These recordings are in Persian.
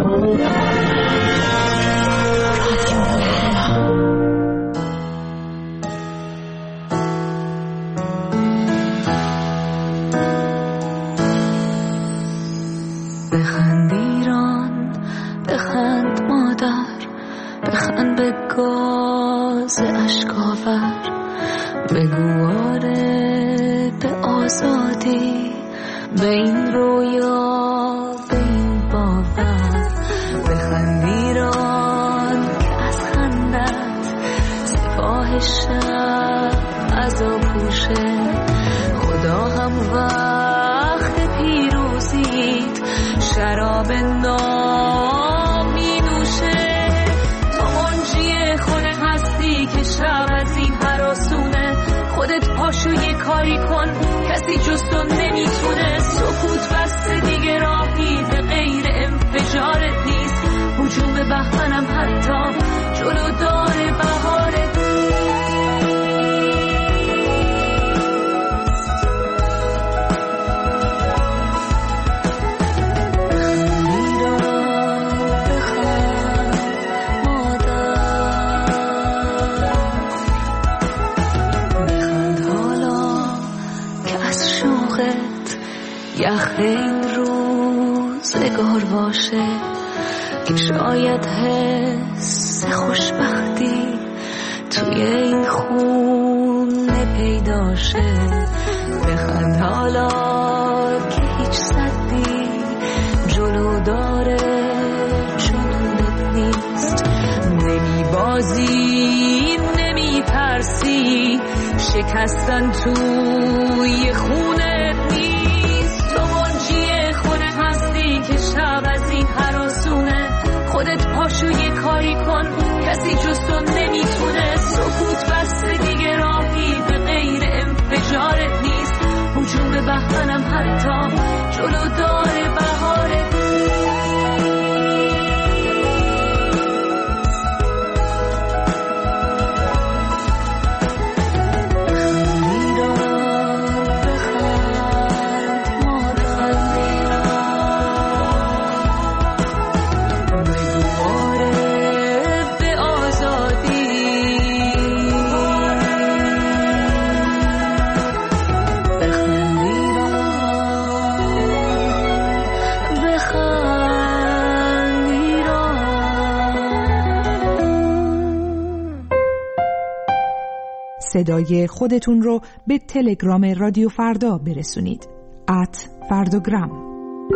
بخند ایران، بخند مادر، بخند به گاز اشکاور، بگو آره به آزادی، به این رویا، به این باور. بخند ایران که از خندت سپاه شب عزا پوشه، خدا هم وقت پیروزیت شراب نام می نوشه. تو منجی خود هستی که شب از این هراسونه، خودت پاشو یه کاری کن کسی جز تو نمیتونه. سکوت بسته دیگه راهی به غیر انفجارت نیست، هجوم بهمنم حتی جلو داره بهارت. یخ این روزگار باشه که شاید حس خوشبختی توی این خونه پیدا شه. بخند حالا که هیچ صدی جلو داره جنونت نیست. نمی بازی نمی ترسی، شکستن توی خونه نیست. تو منجی خونه هستی که شب از این هراسونه، خودت پاشو یه کاری کن کسی جز تو نمیتونه. سکوت بسته دیگه راهی به غیر انفجارت نیست، هجوم بهمنم حتی جلو داره بهارت. صدای خودتون رو به تلگرام رادیو فردا برسونید. @فرداگرام.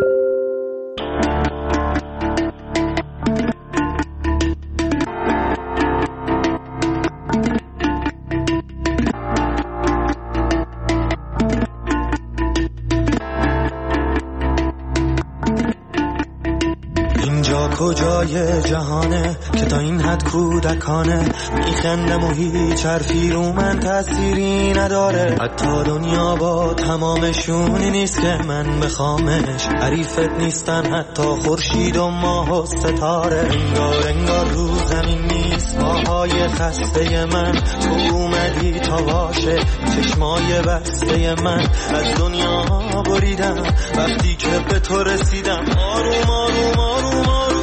کجای جهانه که تا این حد کودکانه میخندم و هیچ حرفی رو من تأثیری نداره. حتی دنیا با تمامشونی نیست که من بخوامش، حریفت نیستن حتی خورشید و ماه و ستاره. انگار رو زمین نیست پاهای خسته من، تو اومدی تا باشه چشمای بسته من. از دنیا بریدم وقتی که به تو رسیدم، آروم آروم آروم آروم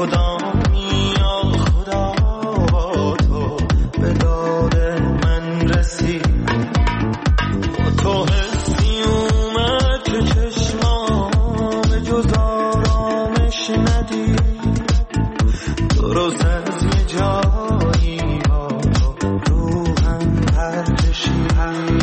کدامی یا خدا با تو به داد من رسید با تو حسی اومد که چشمام جز آرامش ندید درست از یه جایی با تو روحم پرکشید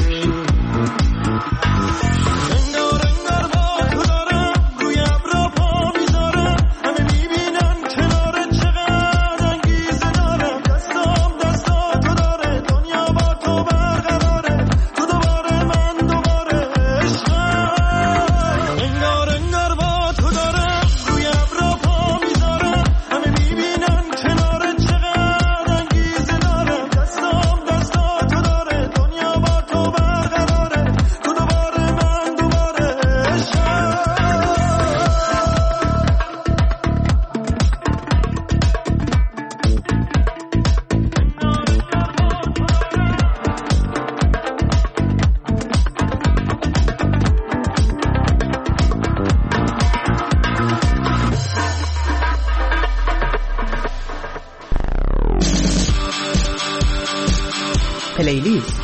پلیلیست.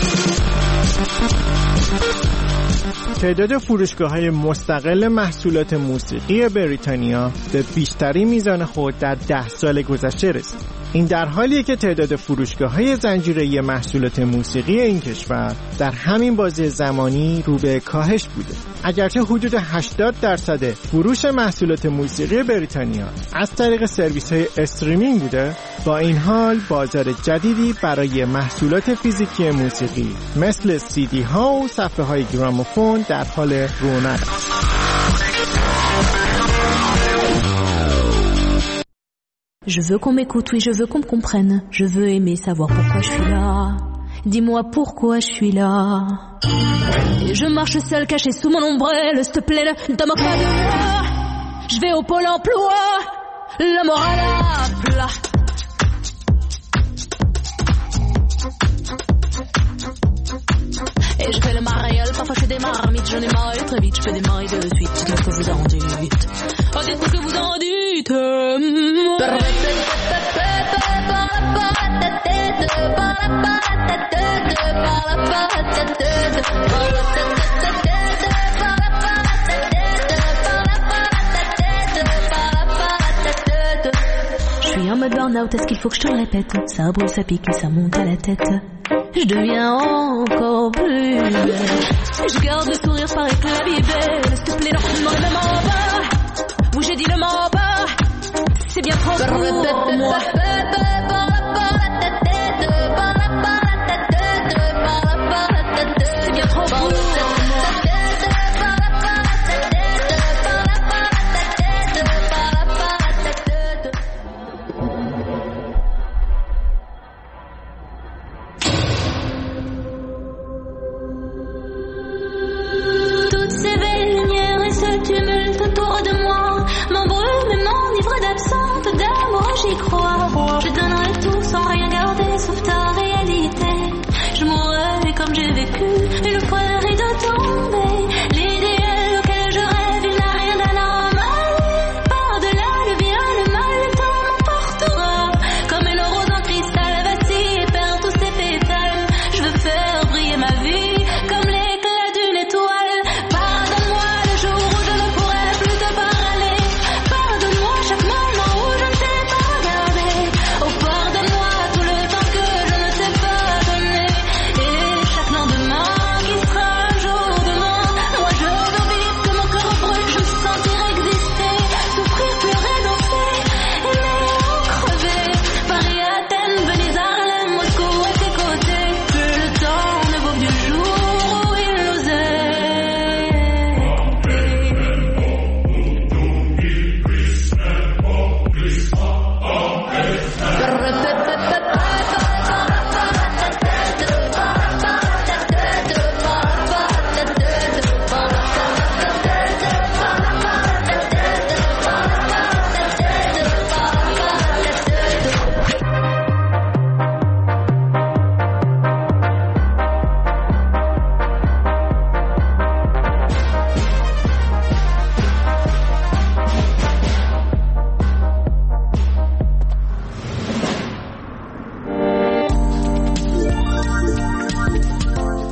تعداد فروشگاه‌های مستقل محصولات موسیقی بریتانیا به بیشترین میزان خود در 10 سال گذشته رسید. این در حالیه که تعداد فروشگاه‌های زنجیره‌ای محصولات موسیقی این کشور در همین بازه زمانی رو به کاهش بوده. اگرچه حدود 80% فروش محصولات موسیقی بریتانیا از طریق سرویس‌های استریمینگ بوده، با این حال بازار جدیدی برای محصولات فیزیکی موسیقی مثل CD ها و صفحه‌های گراموفون در حال رونق است. Je veux qu'on m'écoute, oui, je veux qu'on me comprenne. Je veux aimer savoir pourquoi je suis là. Dis-moi pourquoi je suis là. Et je marche seule cachée sous mon ombrelle. S'il te plaît, ne t'en moque pas de moi. Je vais au pôle emploi, le moral à plat. Et je fais le mariole, parfois je fais des marmites. J'en ai marre très vite, je fais des maris de suite. Dites-moi ce que vous en dites. Oh, dites-moi ce que vous en dites. Je suis en mode burn-out, est-ce qu'il faut que je te le répète? Ça brûle, ça pique et ça monte à la tête. Je deviens encore plus belle. Je garde le sourire, paraît que la vie est belle. S'il te plaît, non, non, le m'en bas. Oui, j'ai dit le m'en bas. C'est bien trop pour moi. C'est bien trop pour moi. Tumulte autour de moi m'embrume et m'enivre d'absente d'amour, j'y crois.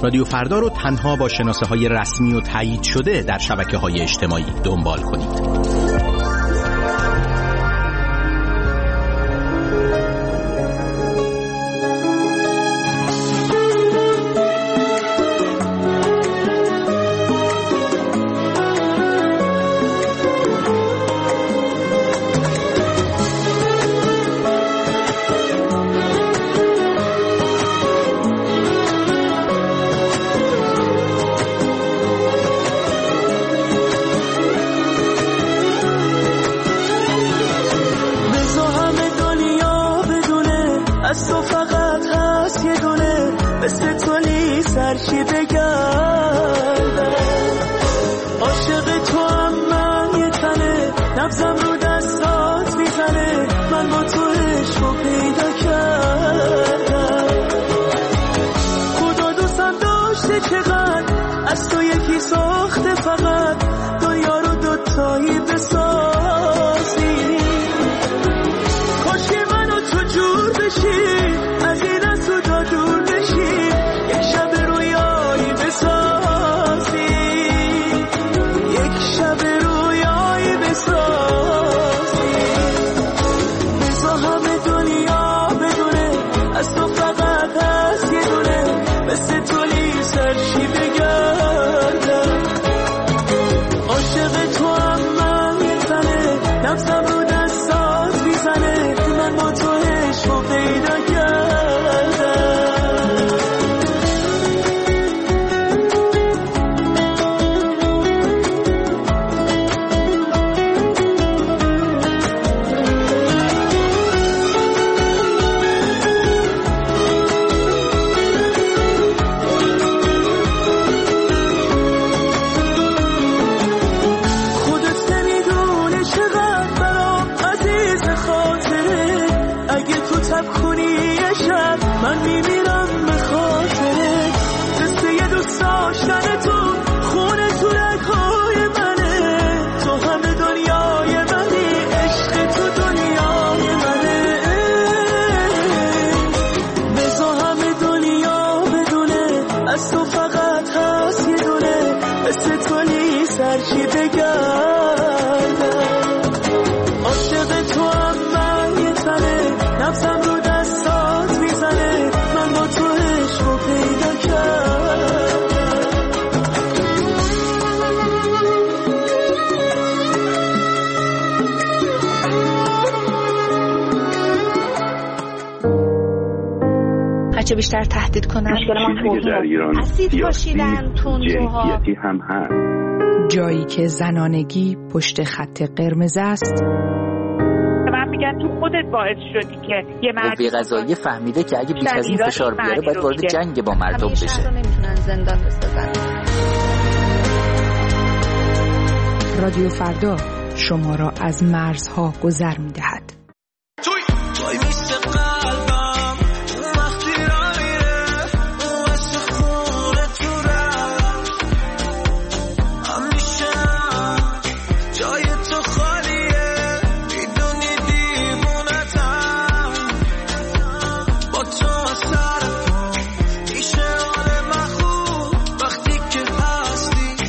رادیو فردا رو تنها با شناسه‌های رسمی و تایید شده در شبکه‌های اجتماعی دنبال کنید. چه بیشتر تهدید کنن. مشکل ما در ایران اسید پاشیدن، تندروها هم هست. جایی که زنانگی پشت خط قرمز است. من میگم تو خودت باعث شدی که یه قوه قضاییه فهمیده که اگه بیش از این فشار بیاره باید وارد جنگ با مردم بشه. شهر رو نمیتونن زندان بسازن. رادیو فردا شما را از مرزها گذر میدهد.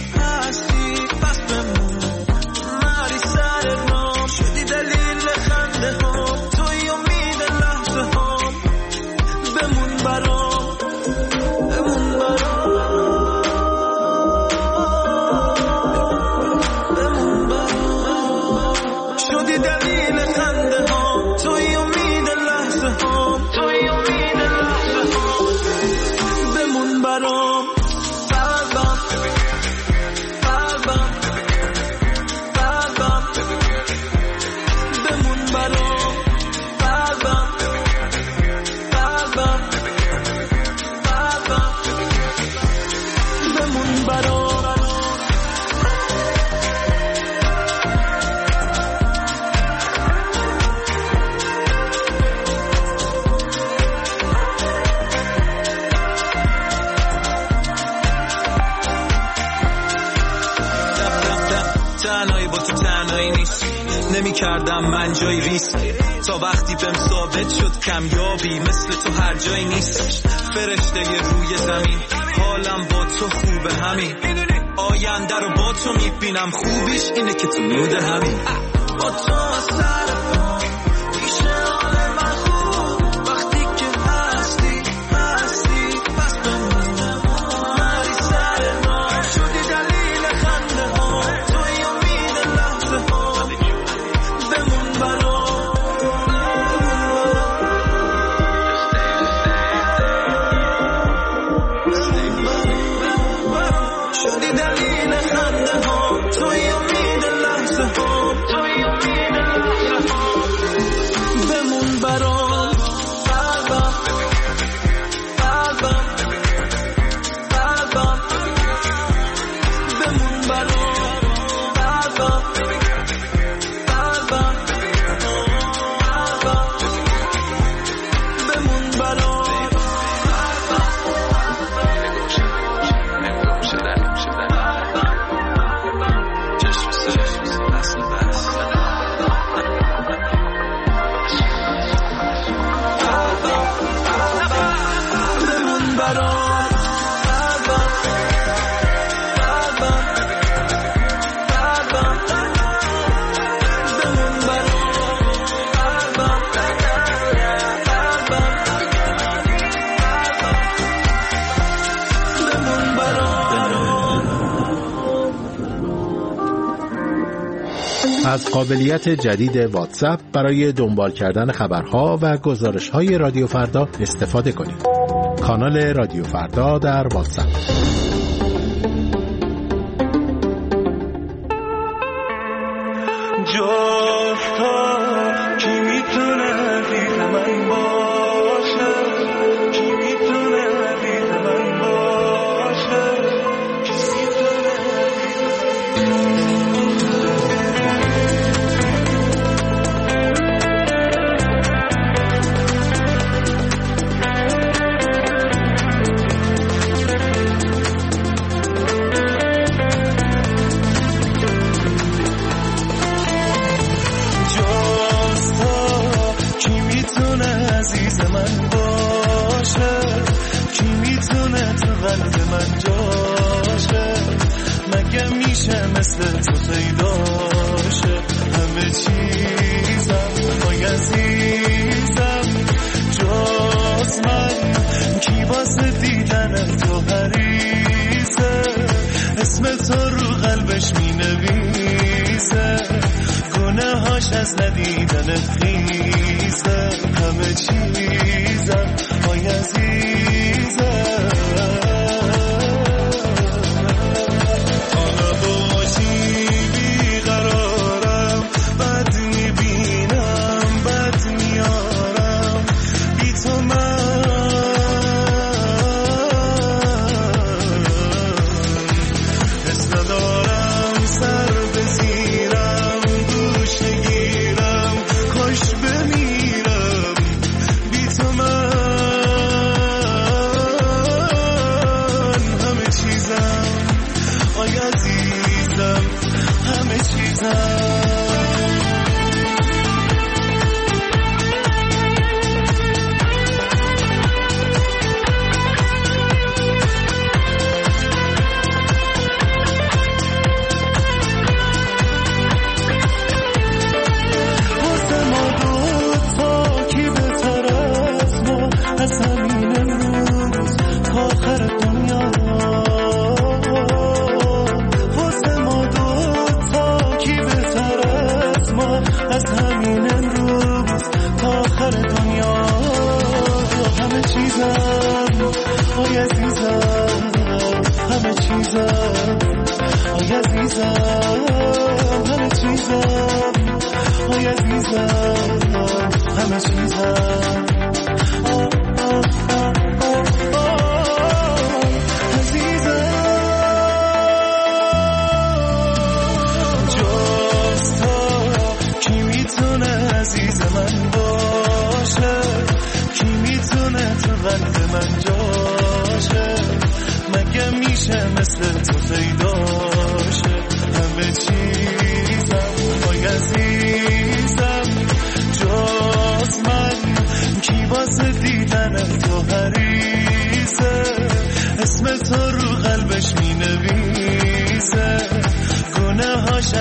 دلیل خنده کردم من جای ریسک تا وقتی بهم ثابت شد کمیابی مثل تو هر جایی نیست. فرشته روی زمین حالم با تو خوبه همین آینده رو با تو میبینم خوبیش اینه که تو نود همین با تو سر پیش حال من خوب وقتی که هستی پس بمونم مری سر ما شدی دلیل خنده ها توی امید لحظه ها بمون برام شدی دلیل خنده ها توی امید لحظه ها بمون برام قلبم بمون برام قلبم بمون برام از قابلیت جدید واتساپ برای دنبال کردن خبرها و گزارش‌های رادیو فردا استفاده کنید. کانال رادیو فردا در واتساپ. کی میتونه عزیز من باشه کی میتونه عزیز من باشه کی قلب من جاشه مگه میشه مثل تو پیداشه همه چیزم وای عزیزم جز من کی واسه دیدن تو حریصه اسم تو رو قلبش مینویسه گناهاش از ندیدن خیزه همه چیزم وای عزیزم مثل تو پیداشه همه چیزم وای عزیزم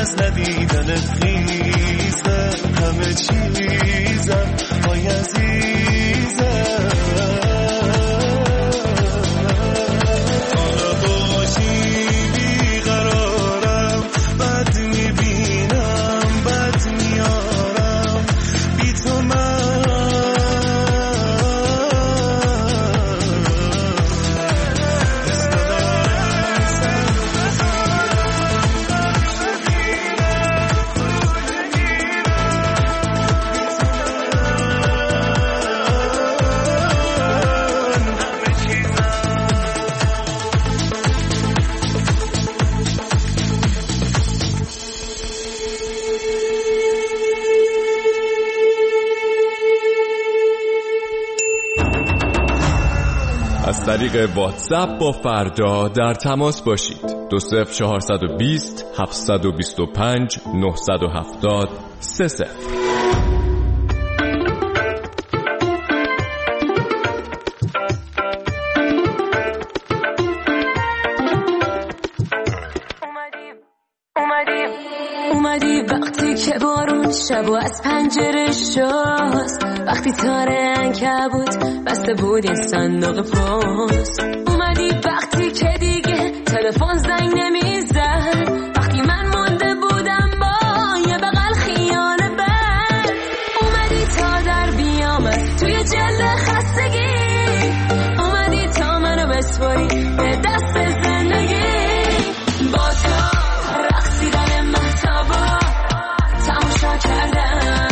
از ندیدنت خیزه همه چیزم وای عزیزم حالا باشی بیقرارم بد میبینم بد میارم بی تو من از طریق واتساپ با فردا در تماس باشید. 20420 725 970 30. اومدی وقتی که بارون شبو از پنجره شست، وقتی تاره عنکبوت بسته بود این صندوق پست. اومدی وقتی که دیگه تلفن زنگ نمیزد، وقتی من مونده بودم با یه بغل خیال بد. اومدی تا در بیامد توی جلد خستگی، اومدی تا منو بسپاری به دست زندگی. با تو رقصیدن مهتابا تماشا کردم،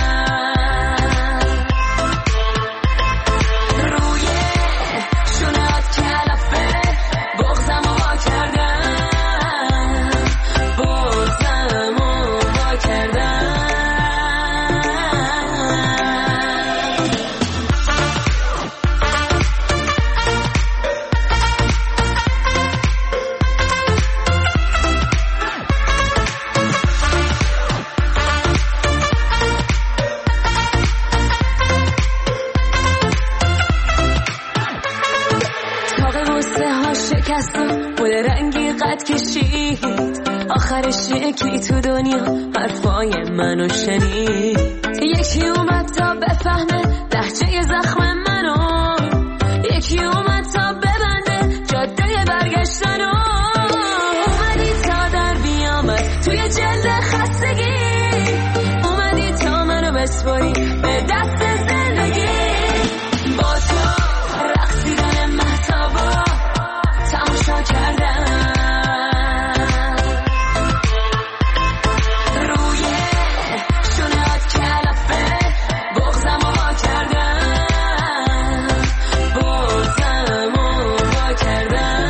روی شونهات کلافه بغضمو وا کردم، بغضمو وا کردم. گل رنگی قد کشید، آخرش یکی تو دنیا حرفای منو شنید. یکی اومد تا بفهمه لهجه زخم منو، یکی اومد تا ببنده جاده برگشتنو. اومدی تا در بیامد توی جلد خستگی، اومدی تا منو بسپاری به دست زندگی. با تو رقصیدن مهتابا تماشا کردم، روی شونهات کلافه بغضمو وا کردم، بغضمو وا کردم.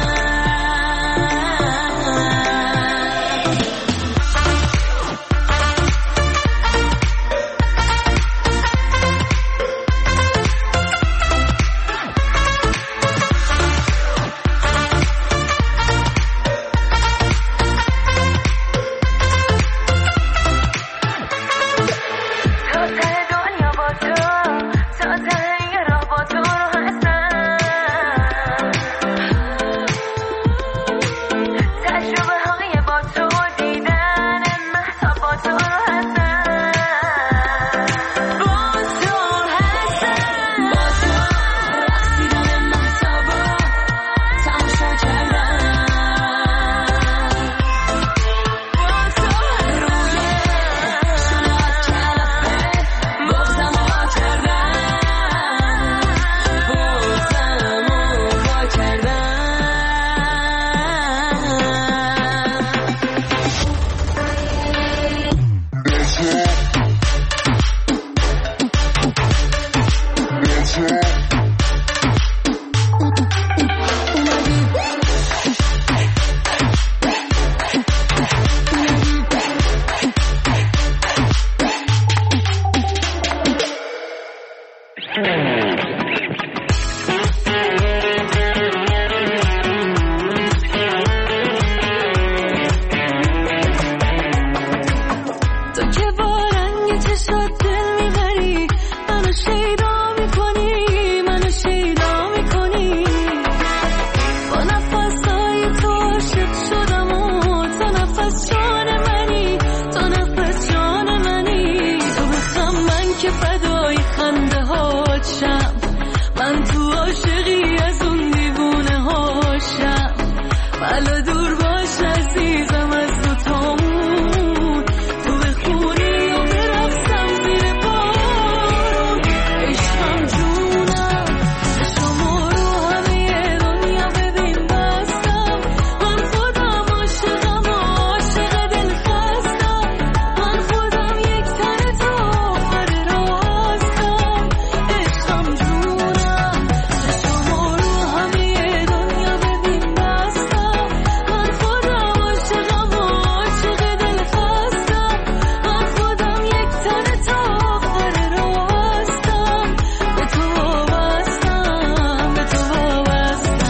که فدای خنده هاشم، من تو عاشقی از اون دیوونه هاشم. بلا دور باش عزیزم از دوتامون، تو بخونی و برقصم زیر بارون. عشقم جونم شما رو همه دنیا ببین بستم، من خودم عاشقم و عاشق دل خستم، من خودم یک تن تا آخر راستم. عشقم جونم شما رو همه دنیا ببین بستم، من خودم عاشقم و عاشق دل خستم، من خودم یک تن تا آخر راستم. به تو وابستم، به تو وابستم.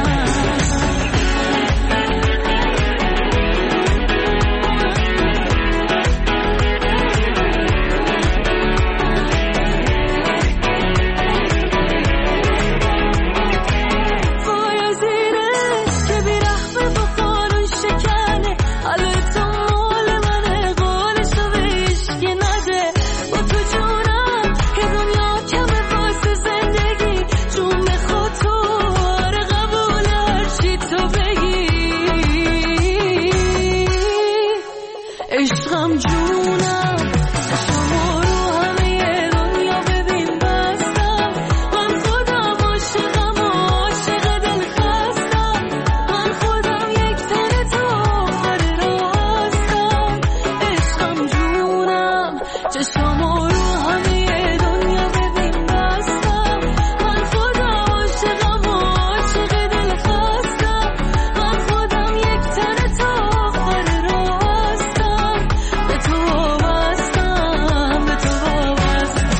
وای زیره که بیرحمه با قانون شکنه، حالا تو مال منه، قولشو به هیچکی نده. با تو جونم که دنیا کمه واسه زندگی، جون بخواد تو آره قبول هرچی تو بگی. عشقم جونم شما رو همه دنیا ببین بستم، من خودم عاشقم و عاشق دل خستم، من خودم یک تن تا آخر راستم. عشقم جونم شما رو همه دنیا ببین بستم، من خودم عاشقم و عاشق دل خستم، من خودم یک تن تا آخر راستم. به تو وابستم، به تو وابستم.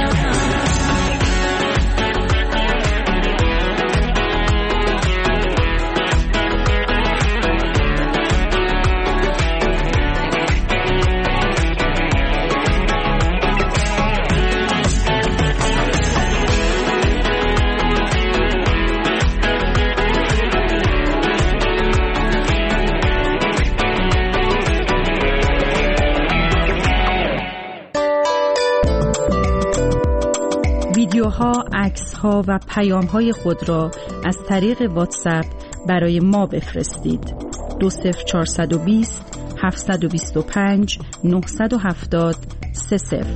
ویدیوها، عکس‌ها و پیام‌های خود را از طریق واتساپ برای ما بفرستید. 20420 725 970 30.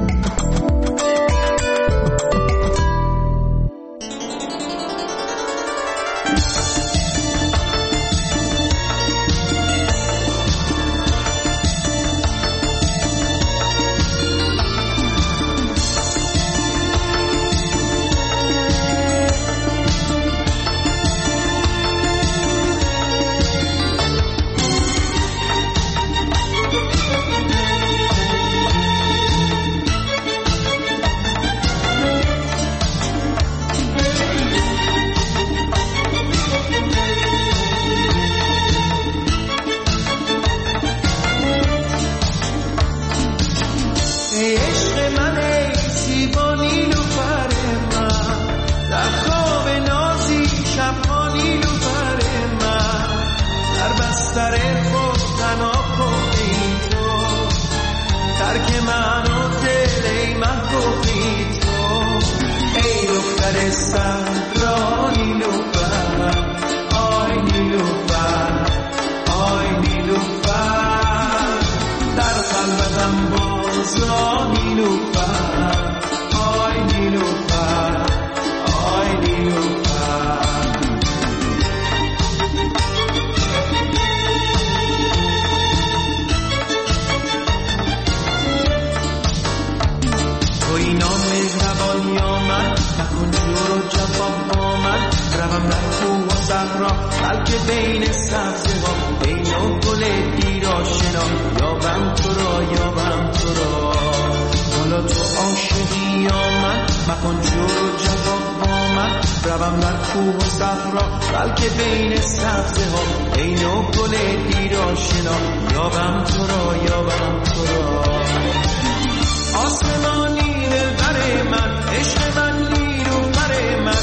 آسمانی دلبر من، عشق من نیلوفر من،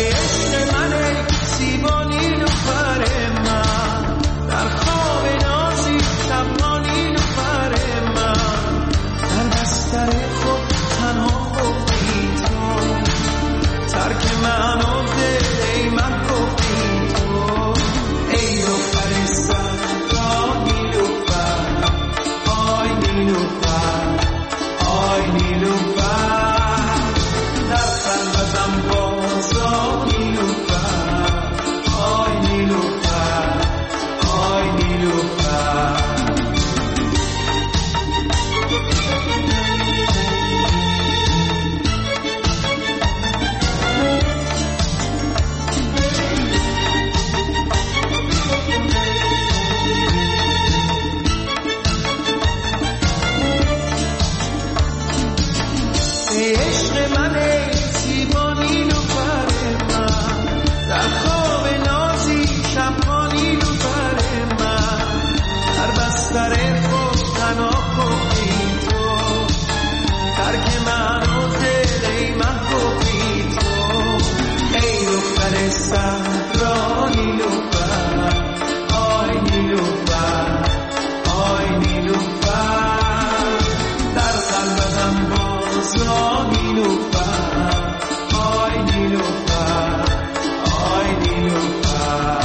عشق من زیبا نیلوفر من، در خواب نازی شب نیلوفر من، در بستر خود تنها ای عشق من ای زیبا نیلوفر من در خواب نازی شبها نیلوفر من در بستر خود تنها گفتی تو ترک من و دل ای محبوبی تو ای دختر صحرا نیلوفر آی نیلوفر آی نیلوفر در قلبم بازا نیلوفر آی نیلوفر آی نیلوفر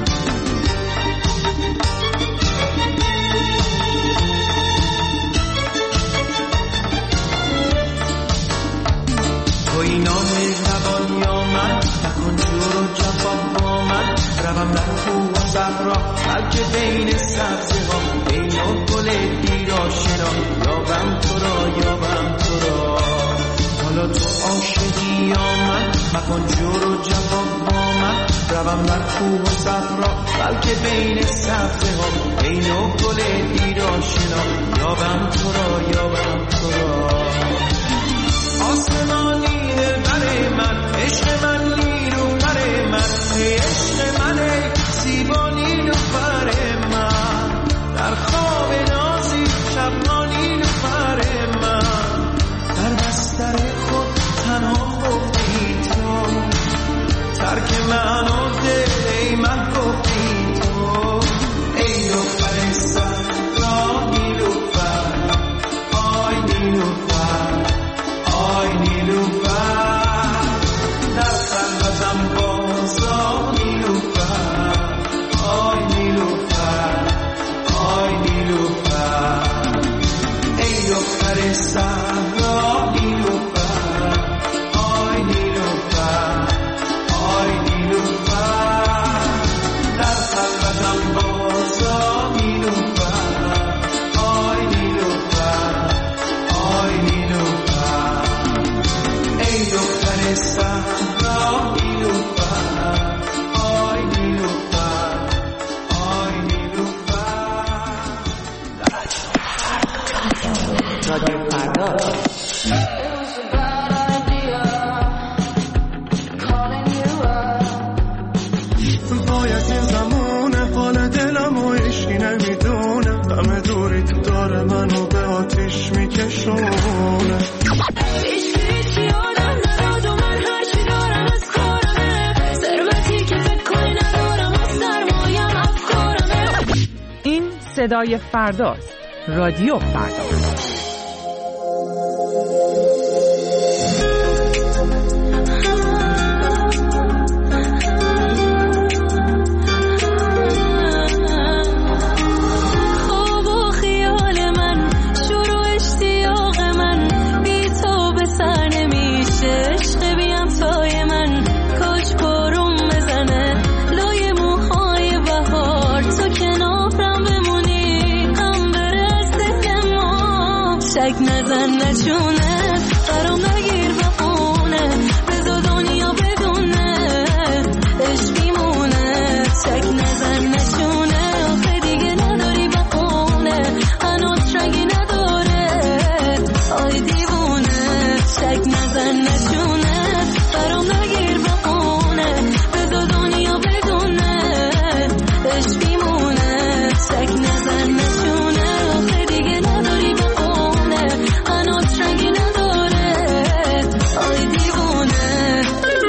توی نام زبان یا من نکن جور و جفا با من روم در کوه و صحرا بلکه بین سبزه ها بین و گل دیر آشنا یابم تو را یابم تو را حالا تو عاشقی یا من مکن جور و جفا با من روم در کوه و صحرا بلکه بین سبزه ها بین و گل دیر آشنا یابم تو را یابم تو را آسمانی دلبر من عشق من نیلوفر من ای عشق من ای زیبا نیلوفر من در خواب نازی شبها نیلوفر من در بستر خود تنها گفتی تو ترک من و دل ای من گفتی تو ای دختر صحرا نیلوفر آی نیلوفر آی نیلوفر در قلبم بازا نیلوفر آی نیلوفر آی نیلوفر ای دختر صحرا نیلوفر آی نیلوفر آی نیلوفر در قلبم بازا نیلوفر آی نیلوفر آی نیلوفر ای دختر صحرا نیلوفر آی نیلوفر آی نیلوفر رادیو فردا باید این زمانه حال دلم و عشقی نمیدونه همه دوری تو داره منو به آتیش میکشونه این صدای فرداست. رادیو فردا. نزن نشونه برام نگیر بخونه بذار دنیا بدونه عشق میمونه شک نزن نشونه آخه دیگه نداری بخونه هنوز رنگی نداره آی دیوونه شک نزن نشونه برام نگیر بخونه بذار دنیا بدونه عشق میمونه شک نزن نشونه آخه دیگه نداری بخونه هنوز رنگی نداره آی دیوونه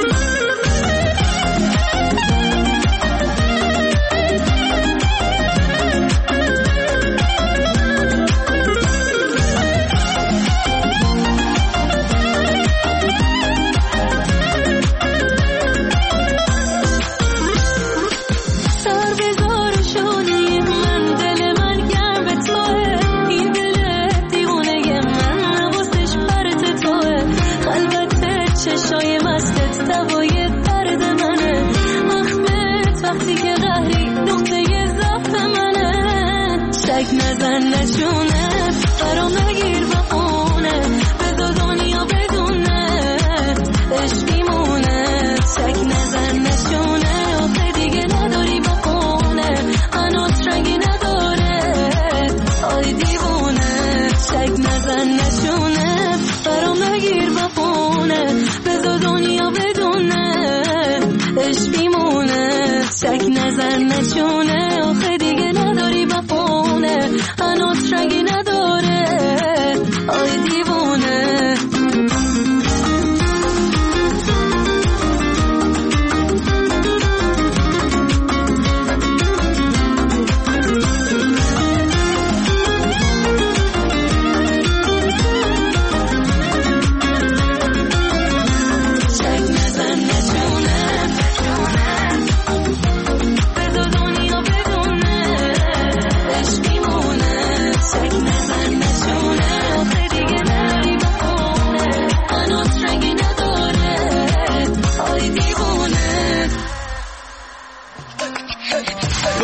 سر بذار شونه من دل من گرم به توه این دل دیوونه من نوازش پرت توه البته چشای مستت دوای درد منه مخمت وقتی که قهری نقطه ضعف منه شک نزن نشونه برام نگیر بخونه بذار دنیا بدونه عشق میمونه شک نزن نشونه آخه دیگه نداری بخونه هنوز رنگی نداره آی دیوونه شک نزن نشونه برام نگیر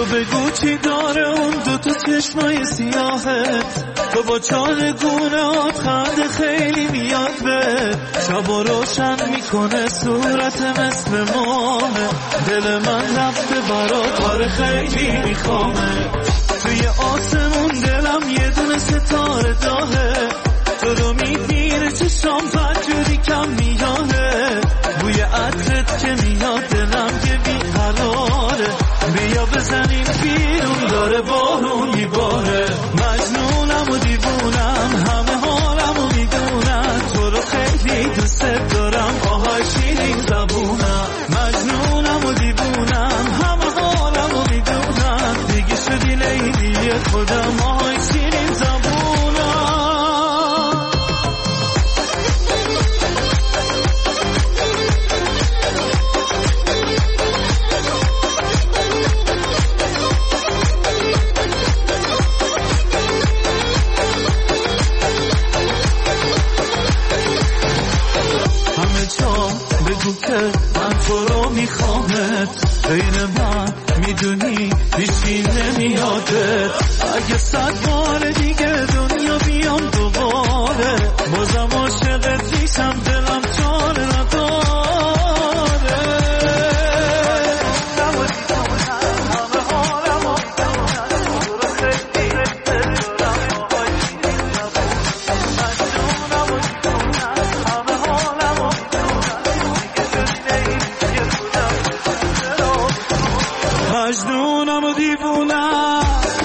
بگو چی داره اون دوتا چشمای سیاهت، تو با چالگونات خنده خیلی میاد به شبا روشن میکنه صورت مثل ماه، دل من رفته برات کار خیلی میخوامه، توی آسمون دلم یه دونه ستاره داهه، تو رو میبینه چشام بدجوری کم میاهه، بوی عطرت که میاد دلم یه بیقراره، بیا بزنیم بیرون داره بارون میباره، مجنونم و دیوونم همه حالم و میدونم، تو رو خیلی دوست دارم آهای شیرین زبونم، مجنونم و دیوونم همه حالم و میدونم، دیگه شدی لیلی خودم آهای شیرین زبونم. من تو رو میخوامت، بین من میدونی هیچی نمیادت، اگه 100 بار دیگه دنیا بیام دوباره، بازم عاشقت میشم دلم چاره نداره. مجنونم و دیوونم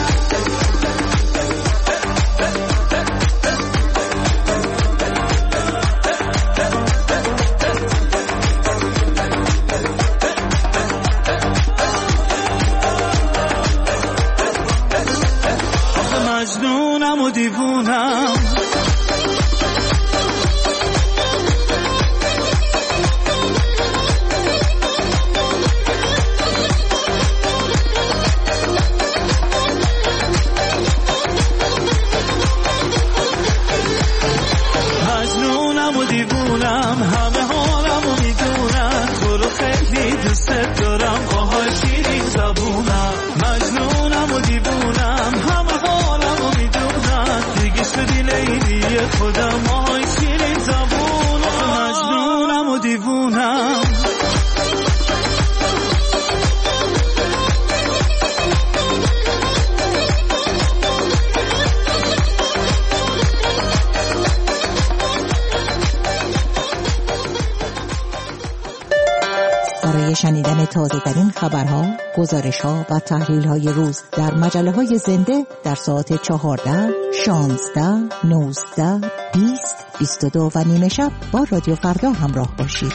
مجنونم و دیوونم همه حالم و میدونم، تو رو خیلی دوست دارم آهای شیرین زبونم، مجنونم و دیوونم همه حالم و میدونم، دیگه شدی لیلی خودم آهای شیرین زبونم، مجنونم و دیوونم. برای شنیدن تازه‌ترین خبرها، گزارش‌ها و تحلیل‌های روز در مجله‌های زنده در ساعت 14، 16، 19، 20، 22 و نیمه شب با رادیو فردا همراه باشید.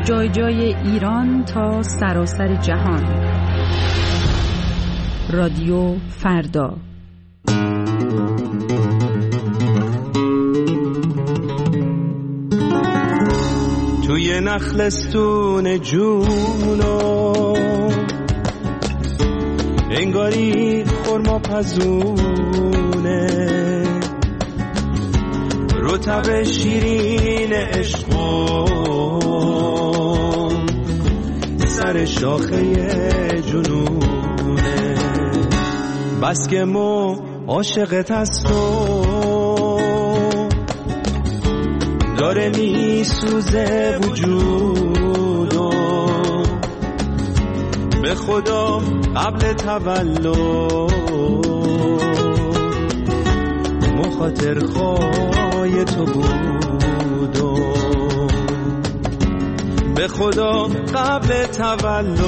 جای جای ایران تا سراسر جهان. رادیو فردا. توی نخلستون جونو انگاری خرما پزونه، رطب شیرین عشقو سر شاخه جنونه. بس که مو عاشقت هستو داره میسوزه وجودو، به خدا قبل تولد مخاطر خواه تو بودو، به خدا قبل تولد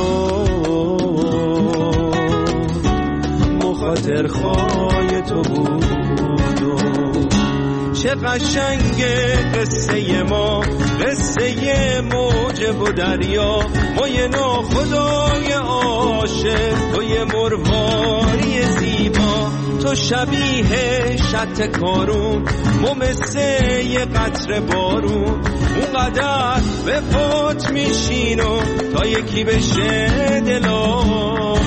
مخاطر خواه تو بودو. چه قشنگه قصه ما، قصه موج و دریا، ما یه ناخدای عاشق، تو یه مرواری زیبا، تو شبیه شط کارون، ما مثل یه قطره بارون، اونقدر به پات میشینو تا یکی بشه دلامون.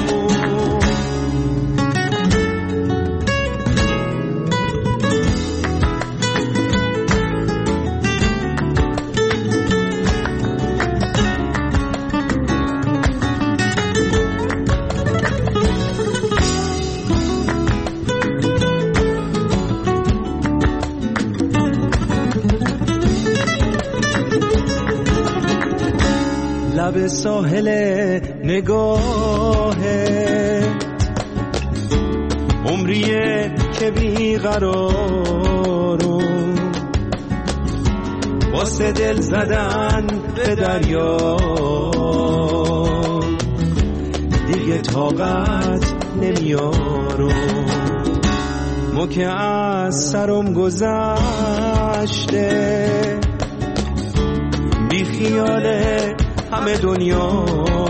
لب ساحل نگاهه عمریه که بیقرارم، واسه دل زدن به دریا دیگه طاقت نمیارم. مو که از سرم گذشته بی خیاله همه دنیا،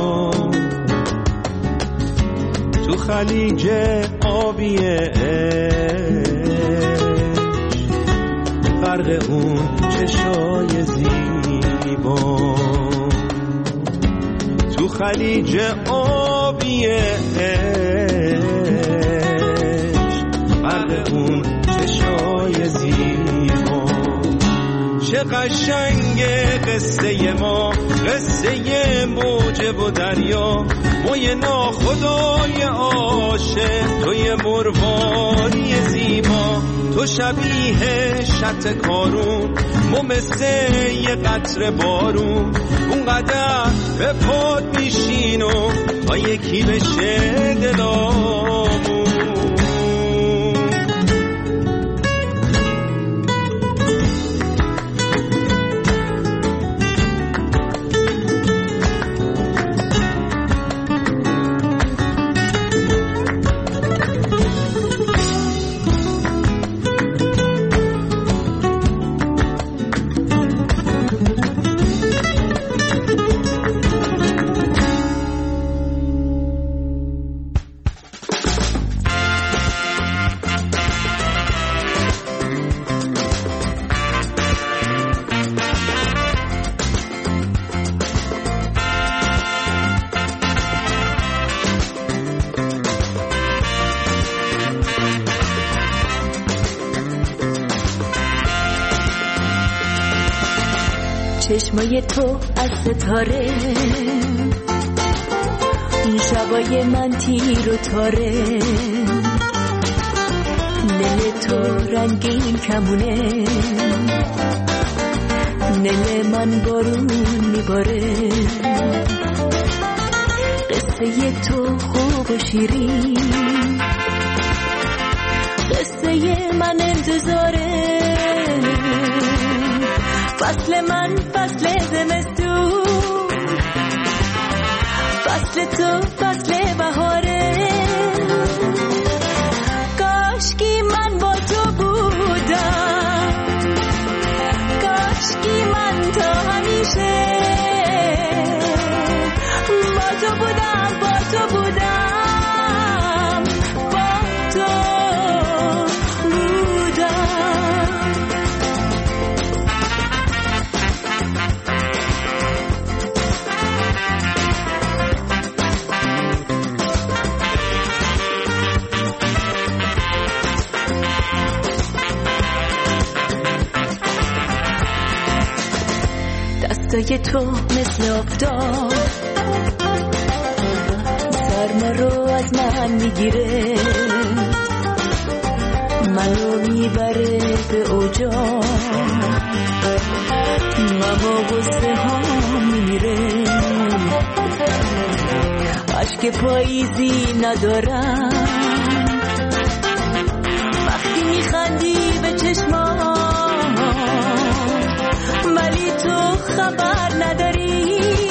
تو خلیج آبی غرق اون چشای زیبا، تو خلیج آبی غرق اون چشای زیبا. چه قشنگه قصه ما، قصه موج و دریا، ما یه ناخدای عاشق، تو یه مرواری زیبا، تو شبیه شط کارون، ما مثل یه قطره بارون، اونقدر به پات میشینو تا یکی بشه دلامون. چشمای تو از ستاره، این شبای من تیر و تاره، دل تو رنگین کمونه، دل من بارون میباره. قصه تو خوب و شیرین، قصه من انتظاره. فصل من فصل زمستون، فصل تو فصل بهاره. کاشکی من با تو بودم، کاشکی من تا همیشه صدای تو مثل آفتاب سرما رو از من میگیره، منو میبره به اوجا، مما غصه ها میمیره، عشق پاییزی ندارم وقتی میخندی به چشمام، ولی تو خبر نداری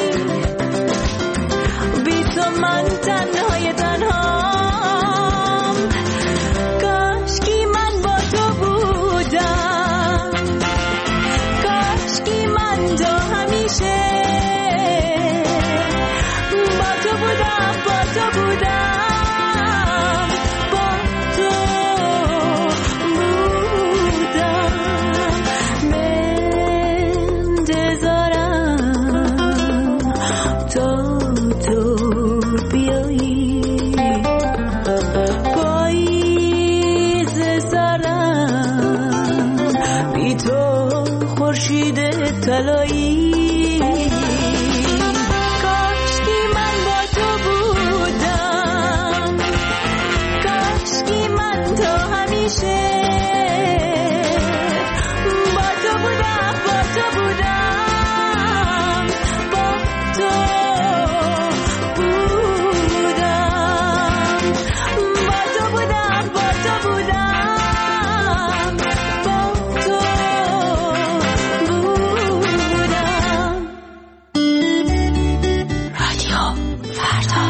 بی تو من تنهای تنهام. کاشکی من با تو بودم، کاشکی من تو همیشه با تو بودم، با تو بودم، با تو بودم. منتظرم تا تو بیایی، پاییز سرم بی تو خورشید طلایی. کاشکی من با تو بودم، کاشکی من تو همیشه با تو بودم، با تو بودم، با تو بودم، با تو بودم، با تو بودم، با تو بودم. رادیو فردا.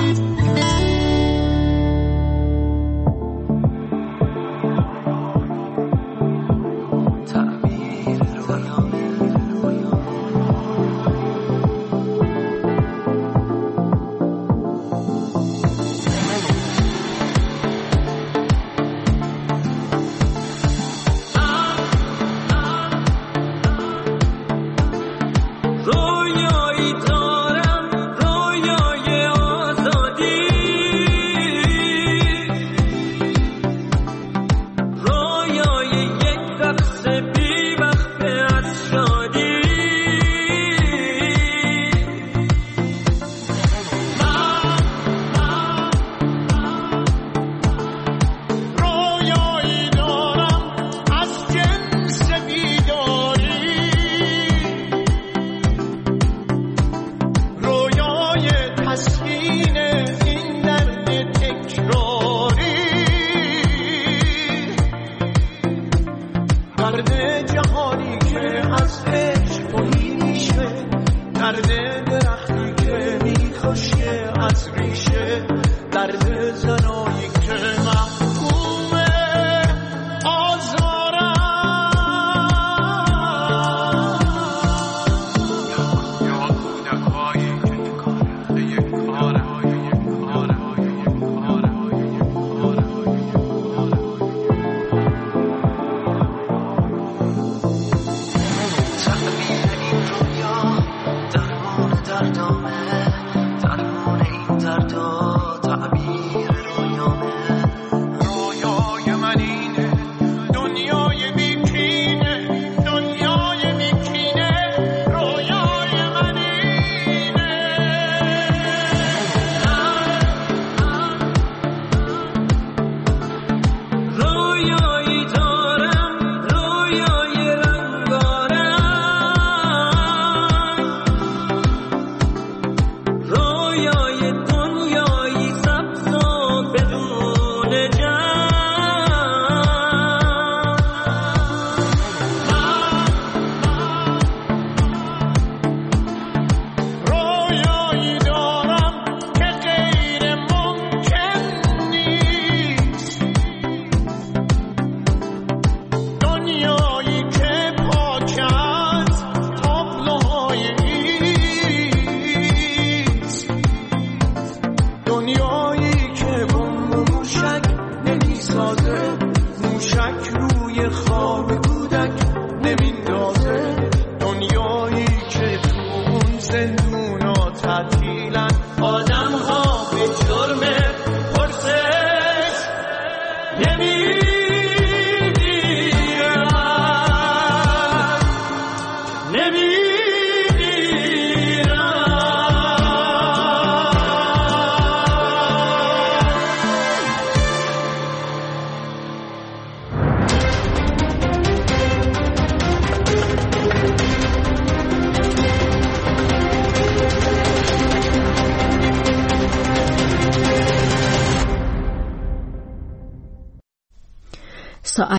رویایی دارم، رویای آزادی، رویای یک رقص بی وقفه از شادی. رویایی دارم از جنس بیداری، رویای تسکین این درد تکراری، درد جهانی که از عشق تهی میشه، درد